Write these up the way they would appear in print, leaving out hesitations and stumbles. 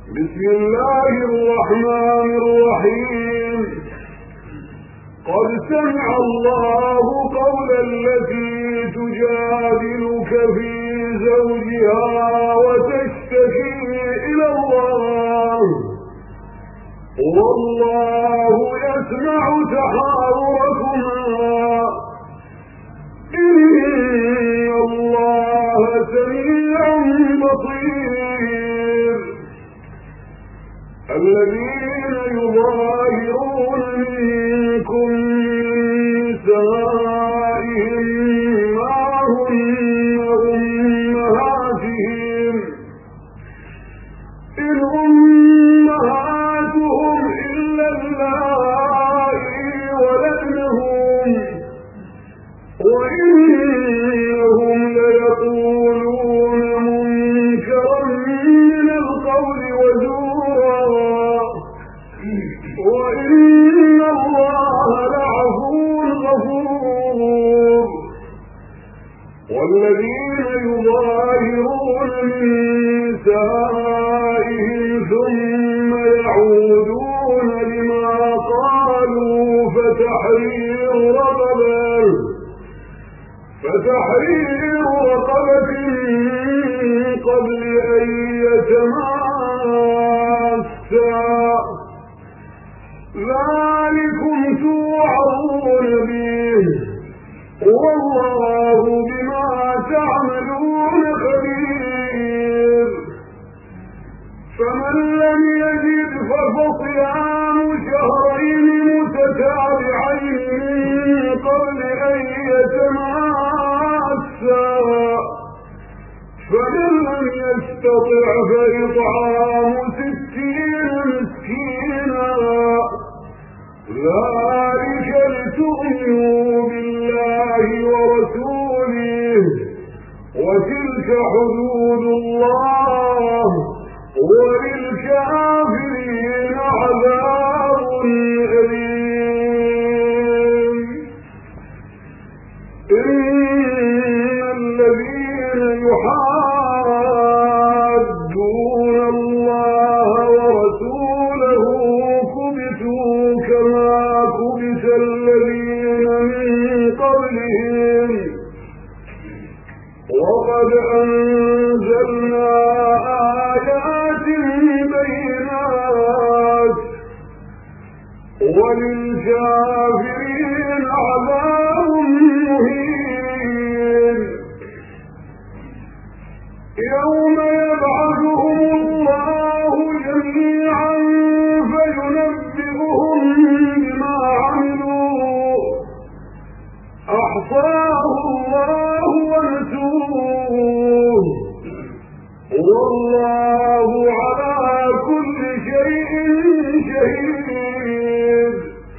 بسم الله الرحمن الرحيم. قد سمع الله قول التي تجادلك في زوجها وتشتكي إلى الله والله يسمع تحاوركما إن الله سميع بصير. الذين يظاهرون منكم من نسائهم ما هن أمهاتهم إن أمهاتهم إلا اللائي ولدنهم وإنهم ليقولون منكرا من القول وزورا وإن الله لعفو غفور. والذين يظاهرون من نسائهم ثم يعودون لما قالوا فتحرير رقبة من قبل أن يتماسا ذلكم توعظون به والله بما تعملون خبير. فمن لم يجد فصيام شهرين متتابعين من قبل أن يتماسا فمن لم يستطع فإطعام 60 مسكينا ذلك لتؤمنوا بالله ورسوله وتلك حدود الله وللكافرين عذاب أليم. إن الذين يحادون الله ورسوله كبتوا كما كبت الذين من قبلهم وقد أنزلنا آيات بينات وللكافرين عذاب مهين. يوم يبعثهم الله جميعا فينبئهم بما عملوا أحصاه الله ونسوه والله على كل شيء شهيد.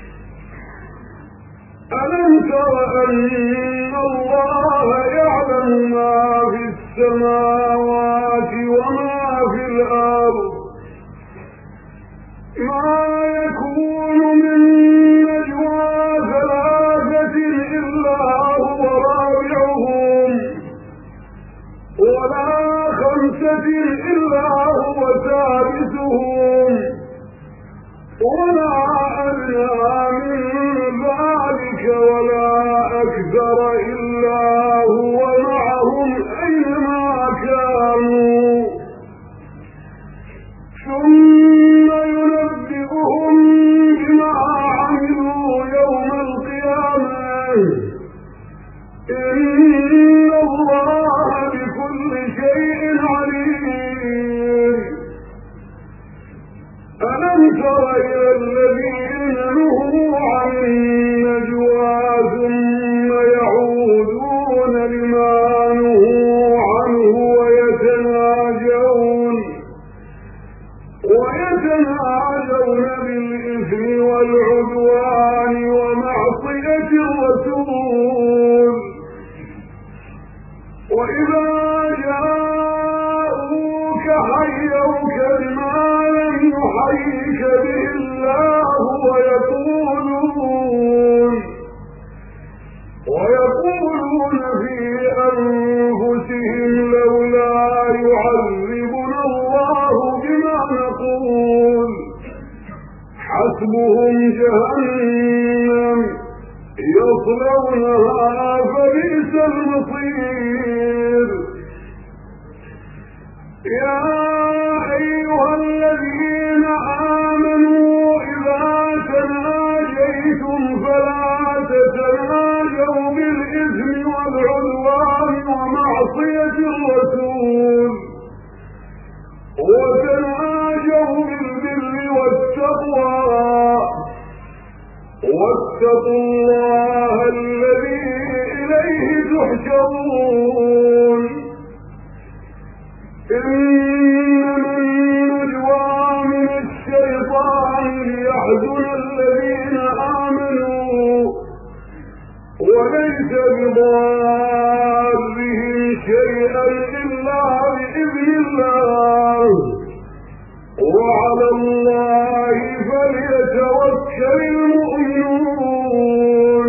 ألم تر أن الله يعلم ما في السماوات وما في الأرض ما يكون من نجوى ثلاثة إلا هو رابعهم ولا 5 إلا هو سادسهم ولا أدنى من ذلك ولا أكثر إلا هو معهم أينما كانوا ثم ينبئهم بما عملوا يوم القيامة إن الله بكل شيء عليم. ألم تر إلى الذين نهوا عن النجوى ثم يعودون لما نهوا عنه ويتناجون بالإثم والعدوان ومعصية الرسول وإذا جاءوك حيوك بما لم يحيك به الله ويقولون في أنفسهم لولا يعذبنا الله بما نقول حسبهم جهنم يصلونها فبئس المصير. يا أيها الذين آمنوا إذا تناجيتم فلا تتناجوا بالإثم والعدوان ومعصية الرسول وتناجوا بالبر والتقوى واتقوا الله الذي إليه تحشرون. إنما النجوى من الشيطان ليحزن الذين آمنوا وليس بضارهم شيئا إلا بإذن الله وعلى الله فليتوكل المؤمنون.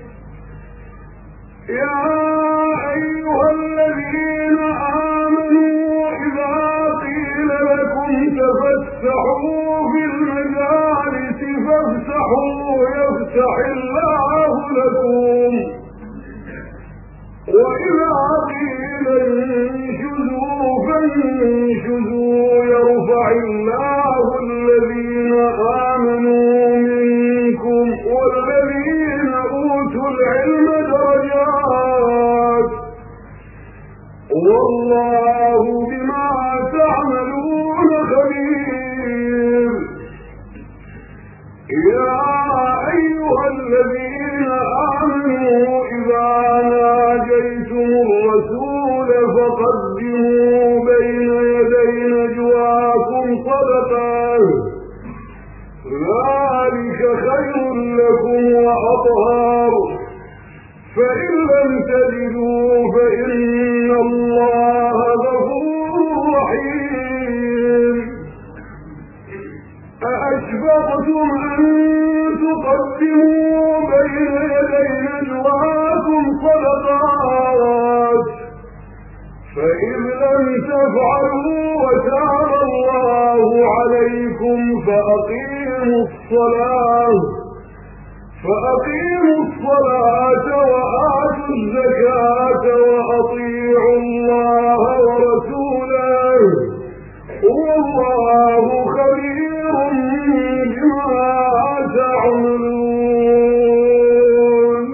يا أيها الذين آمنوا إذا قيل لكم تفسحوا في المجالس فافسحوا يفسح الله لكم وإذا قيل انشزوا فانشزوا يرفع الله الذين آمنوا منكم والذين أوتوا العلم درجات والله بما تعملون خبير. يا أيها الذين آمنوا إذا ناجيتم الرسول فقدموا بين يدي نجواكم صدقة ذلك خير لكم وأطهر فإن لم تجدوا فإن الله غفور رحيم. أأشفقتم أن تقدموا بين يدي نجواكم صدقات فإذ لم تفعلوا وتاب الله عليكم فأقيموا الصلاة وآتوا الزكاة وأطيعوا الله ورسوله والله خبير بما تعملون.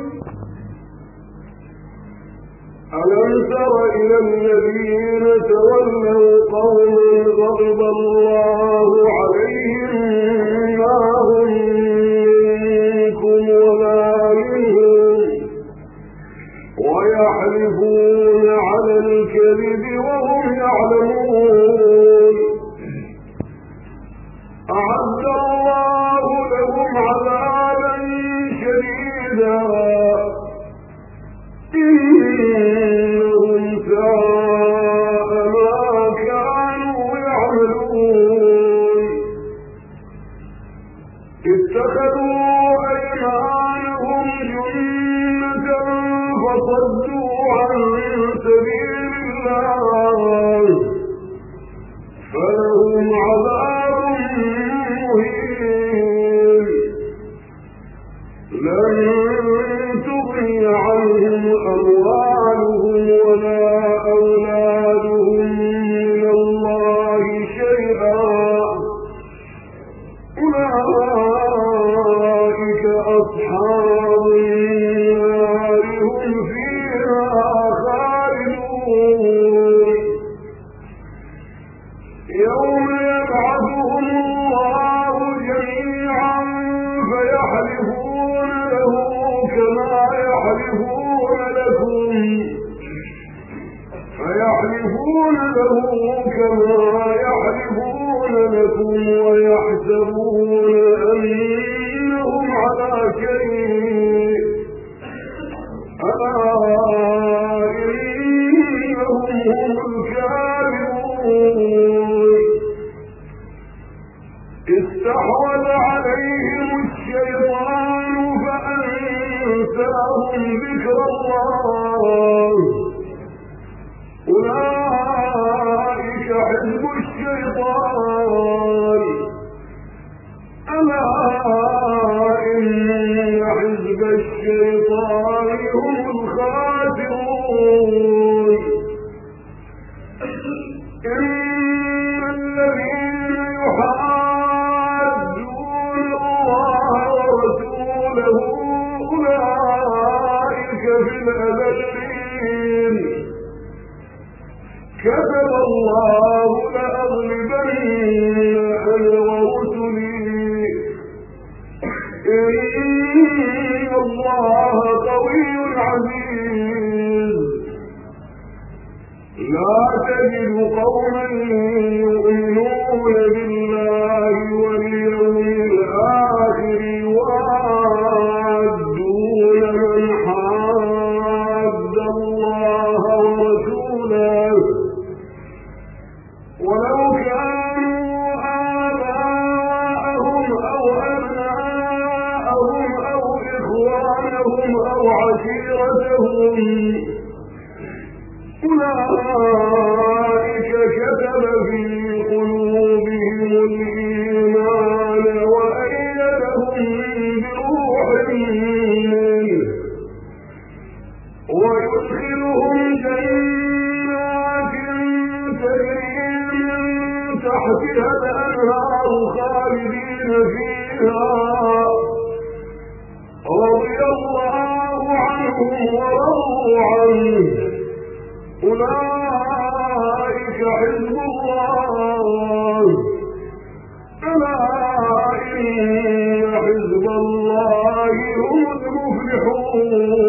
ألم تر إلى الذين تولوا قوما غضب الله عليهم ما هم منكم ولا منهم ويحلفون على الكذب وهم يعلمون. أعد الله لهم عذابا شديدا إنهم ساء ما كانوا يعملون. اتخذوا أيمانهم جنة فصدوا عن سبيل الله فلهم عذاب مهين لن تغني عنهم أموالهم ولا أولادهم من الله شيئا أولئك أصحاب النار هم فيها خالدون. يوم يبعثهم الله جميعا فيحلفون له كما يحلفون لكم ويحسبون أنهم على شيء ألا إنهم هم الكاذبون. استحوذ عليهم الشيطان فأنساهم ذكر الله أولئك حزب الشيطان ألا إن حزب الشيطان هم الخاسرون إن الذين يحادون الله ورسوله أولئك في الأذلين كتب الله لأغلبن أنا ورسلي إن الله قوي عزيز لا تجد قوما يؤمنون بالله واليوم الآخر يوادون من حاد الله ورسوله ولو كانوا آباءهم أو أبناءهم أو إخوانهم أو عشيرتهم أولئك كتب في قلوبهم الإيمان وأيدهم بروح منه ويدخلهم جنات تجري من تحتها الأنهار خالدين فيها رضي الله عنهم ورضوا عنه أولئك حزب الله ألا إن حزب الله هم المفلحون